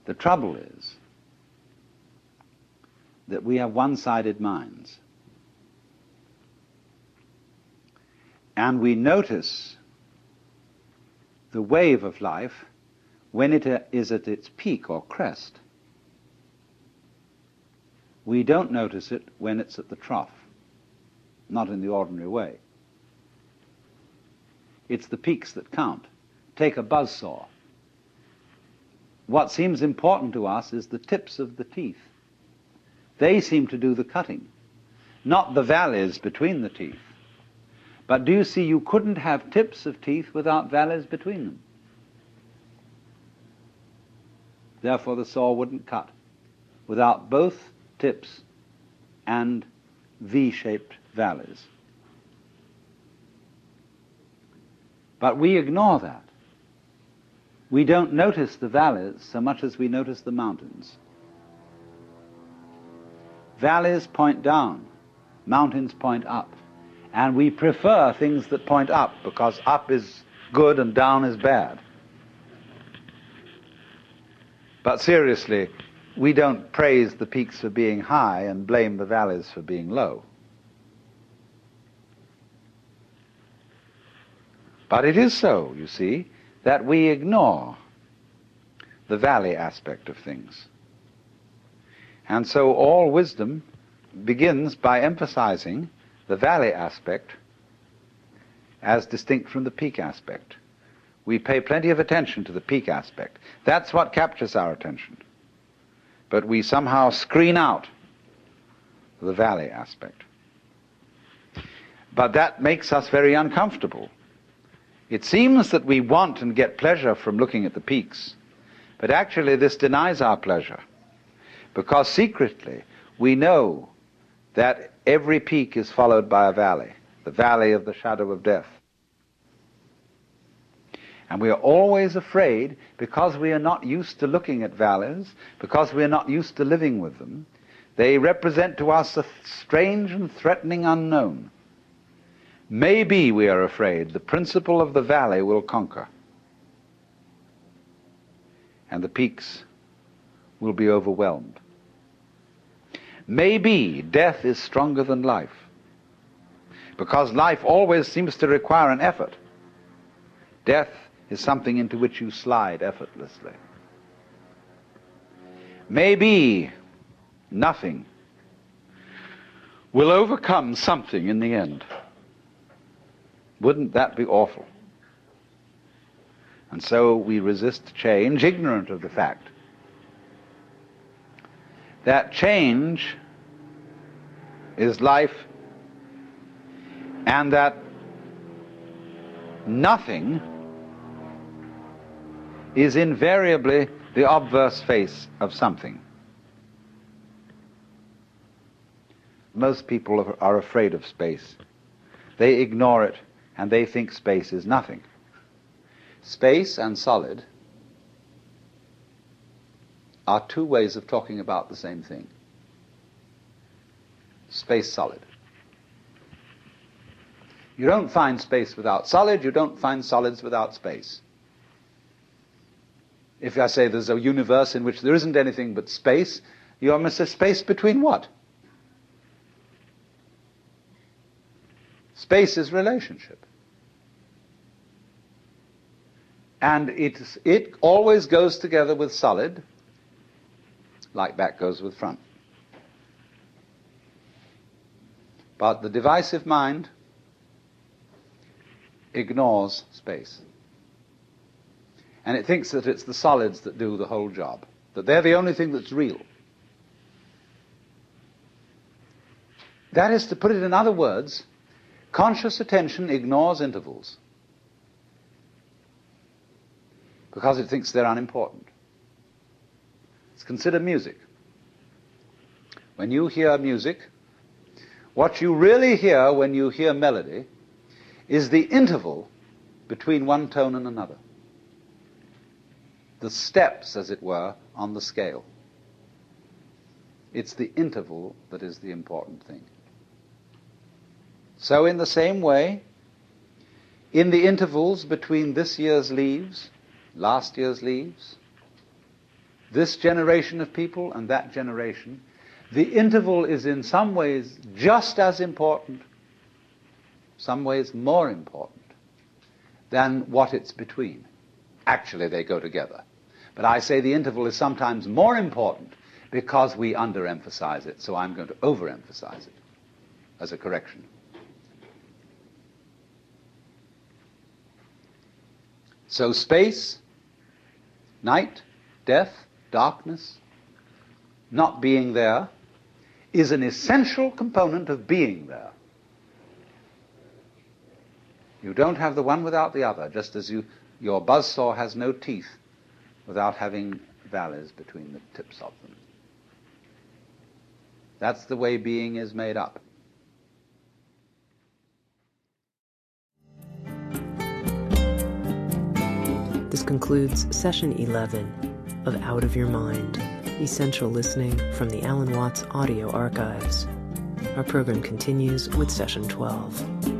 The trouble is that we have one-sided minds. And we notice the wave of life when it is at its peak or crest. We don't notice it when it's at the trough, not in the ordinary way. It's the peaks that count. Take a buzzsaw. What seems important to us is the tips of the teeth. They seem to do the cutting, not the valleys between the teeth. But do you see, you couldn't have tips of teeth without valleys between them. Therefore the saw wouldn't cut without both tips and V-shaped valleys. But we ignore that. We don't notice the valleys so much as we notice the mountains. Valleys point down, mountains point up. And we prefer things that point up, because up is good and down is bad. But seriously, we don't praise the peaks for being high and blame the valleys for being low. But it is so, you see, that we ignore the valley aspect of things. And so all wisdom begins by emphasizing the valley aspect as distinct from the peak aspect. We pay plenty of attention to the peak aspect. That's what captures our attention. But we somehow screen out the valley aspect. But that makes us very uncomfortable. It seems that we want and get pleasure from looking at the peaks, but actually this denies our pleasure, because secretly we know that every peak is followed by a valley, the valley of the shadow of death. And we are always afraid, because we are not used to looking at valleys, because we are not used to living with them. They represent to us a strange and threatening unknown. Maybe, we are afraid, the principle of the valley will conquer, and the peaks will be overwhelmed. Maybe death is stronger than life, because life always seems to require an effort. Death is something into which you slide effortlessly. Maybe nothing will overcome something in the end. Wouldn't that be awful? And so we resist change, ignorant of the fact that change is life, and that nothing is invariably the obverse face of something. Most people are afraid of space. They ignore it, and they think space is nothing. Space and solid are two ways of talking about the same thing. Space, solid. You don't find space without solid, you don't find solids without space. If I say there's a universe in which there isn't anything but space, you almost say space between what? Space is relationship. And it always goes together with solid, like back goes with front. But the divisive mind ignores space. And it thinks that it's the solids that do the whole job, that they're the only thing that's real. That is, to put it in other words, conscious attention ignores intervals because it thinks they're unimportant. Let's consider music. When you hear music, what you really hear when you hear melody is the interval between one tone and another. The steps, as it were, on the scale. It's the interval that is the important thing. So in the same way, in the intervals between this year's leaves, last year's leaves, this generation of people and that generation, the interval is in some ways just as important, some ways more important, than what it's between. Actually, they go together. But I say the interval is sometimes more important because we underemphasize it, so I'm going to overemphasize it as a correction. So space, night, death, darkness, not being there, is an essential component of being there. You don't have the one without the other, just as your buzzsaw has no teeth without having valleys between the tips of them. That's the way being is made up. This concludes session 11 of Out of Your Mind, Essential Listening from the Alan Watts Audio Archives. Our program continues with session 12.